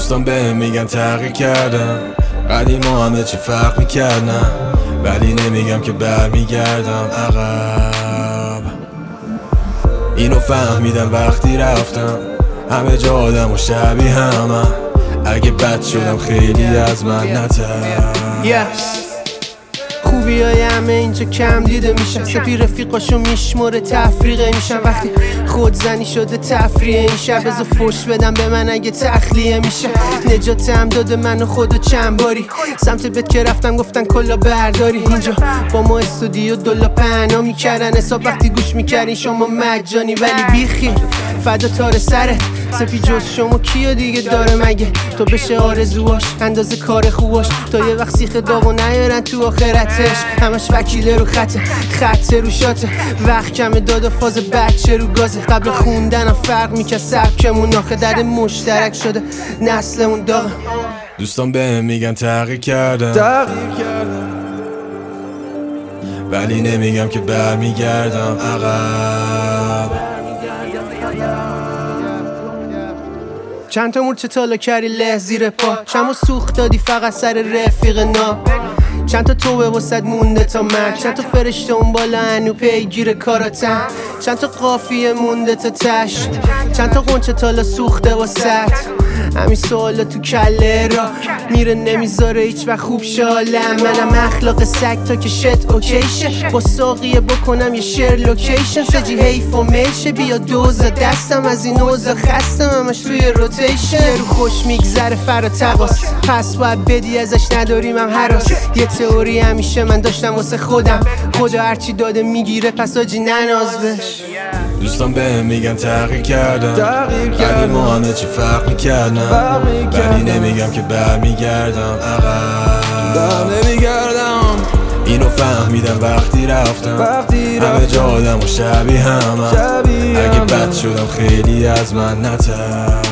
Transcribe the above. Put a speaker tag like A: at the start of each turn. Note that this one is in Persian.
A: دوستان بهم میگن تغییر کردم، قدیما همه چی فرق میکردم، ولی نمیگم که برمیگردم عقب. اینو فهمیدم وقتی رفتم، همه جا آدم و شبیه همه، اگه بد شدم خیلی از من نتر.
B: خوبی های همه اینجا کم دیده میشن، سپی رفیقاشو میشموره تفریقه میشن. وقتی خودزنی شده تفریه این شب، بذار فوش بدم به من اگه تخلیه میشه. نجاتم داده منو خدا چند باری، سمت بت که رفتم گفتن کلا برداری. اینجا با ما استودیو دلا پهنا میکردن حساب، وقتی گوش میکردین شما مجانی. ولی بیخی فدا تار سرت، سپی جز شما کیو دیگه داره مگه؟ تو بشه آرزوهاش اندازه کار خوباش، تا یه وقت سیخ داغو نیارن تو آخرتش. همش وکیله رو خط رو شاته، وقت کمه داد و فاز بچه رو گازه. قبل خوندنم فرق میکرد سبکمون، آخه درد مشترک شده نسلمون داغه.
A: دوستان بهم میگن تغییر کردم، ولی نمیگم که برمیگردم عقب.
B: چند تا مورچه تالا کردی له زیر پا، چند سوخت دادی فقط سر رفیق نا. چند تا توبه واسد مونده تا مرگ، چند تا فرشته اون بالا هنو پیگیر کاراتن. چند تا قافیه مونده تا تش، چند تا قنچه تالا سوخته واسد. همین سوالا تو کله را میره نمیذاره هیچ وقت خوب شالم. منم اخلاق سگ تا که شت اوکیشه، با ساقیه بکنم یه شیر لوکیشن. سجی حیف و میشه بیا دوزا دستم، از این اوزا خستم همش توی روتیشن. رو خوش میگذره فرا تقاس، پس باید بدی ازش نداریم هم حراس. یه تئوری همیشه من داشتم واسه خودم، خدا هرچی داده میگیره پس آجی نناز بش.
A: دوستان بهم میگن تغییر کردم، قدیما همه چی فرق میکردم، ولی نمیگم که برمیگردم عقب. اینو فهمیدم وقتی رفتم، همه جا آدم و شبیه همه، اگه بد شدم خیلی از من نتر.